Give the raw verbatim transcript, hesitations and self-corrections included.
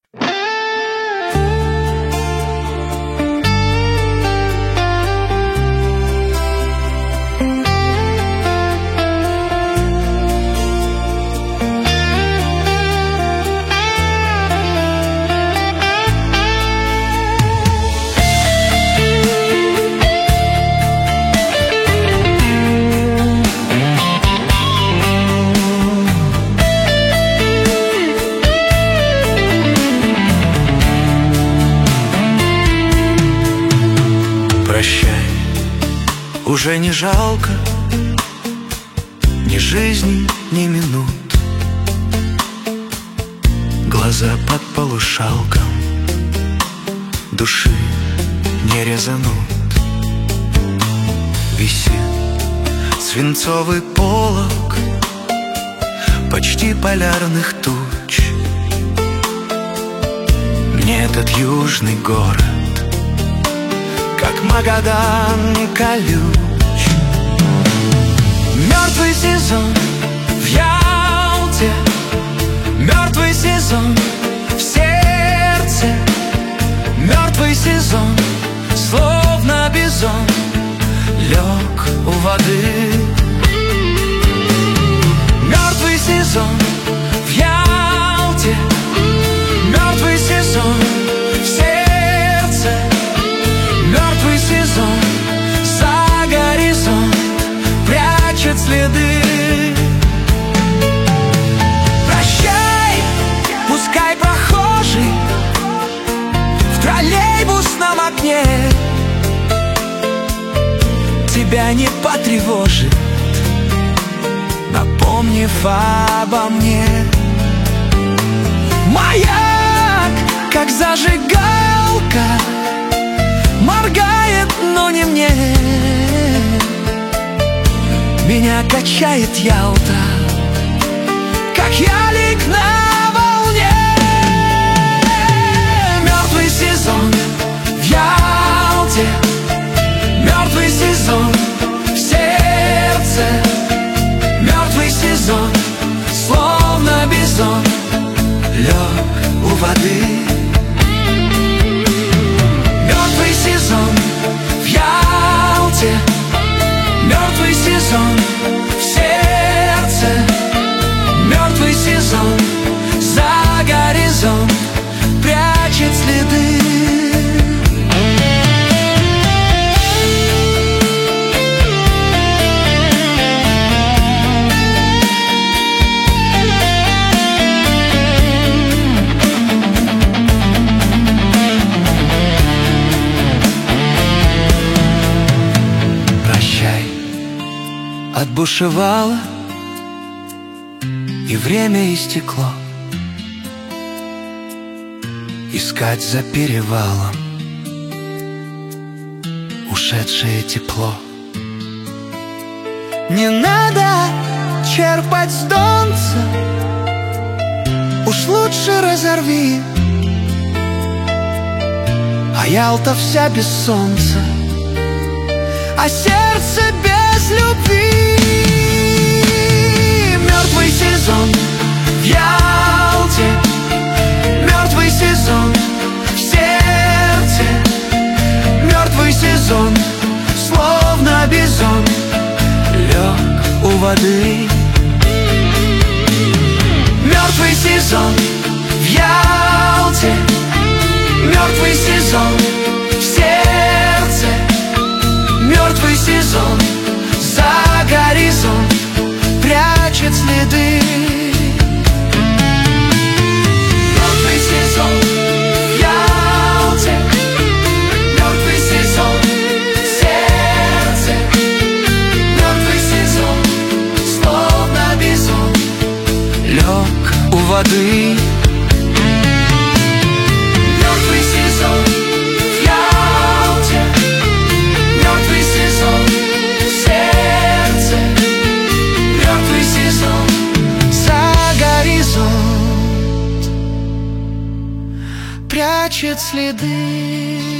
Прощай, уже не жалко ни жизни, ни минут. Глаза под полушалком души не резанут. Висит свинцовый полог почти полярных туч. Мне этот южный город как Магадан колюч. Мертвый сезон в Ялте, мертвый сезон в сердце, мертвый сезон, словно бизон, лег у воды. Мертвый сезон в Ялте, мертвый сезон в сердце, мертвый сезон за горизонт прячет следы. Прощай, пускай прохожий в троллейбусном окне тебя не потревожит, напомнив обо мне. Маяк, как зажигалка, моргает, но не мне. Меня качает Ялта, как ялик на волне. Мертвый сезон в Ялте, мертвый сезон в сердце, мертвый сезон, словно бизон, лег у воды. Мертвый сезон в Ялте, мертвый сезон в сердце, мертвый сезон за горизонт прячет следы. Отбушевало, и время истекло. Искать за перевалом ушедшее тепло. Не надо черпать с донца, уж лучше разорви. А Ялта вся без солнца, а сердце без любви. Мертвый сезон в Ялте, мертвый сезон в сердце, мертвый сезон, словно бизон, лег у воды. Мертвый сезон в Ялте, мертвый сезон в сердце, мертвый сезон за горизонт прячет следы. Мертвый сезон в Ялте, мертвый сезон в сердце, мертвый сезон, словно бизон, лег у воды. Мертвый сезон в Ялте, мертвый сезон в сердце, мертвый сезон за горизонт прячет следы.